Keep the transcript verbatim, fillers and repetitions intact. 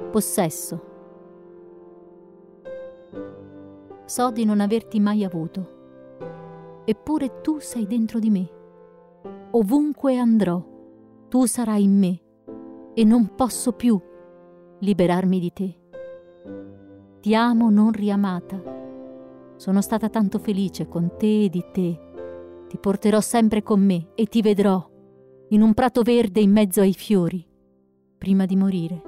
Possesso. So di non averti mai avuto, eppure tu sei dentro di me. Ovunque andrò, tu sarai in me e non posso più liberarmi di te. Ti amo non riamata. Sono stata tanto felice con te e di te. Ti porterò sempre con me e ti vedrò in un prato verde in mezzo ai fiori, prima di morire.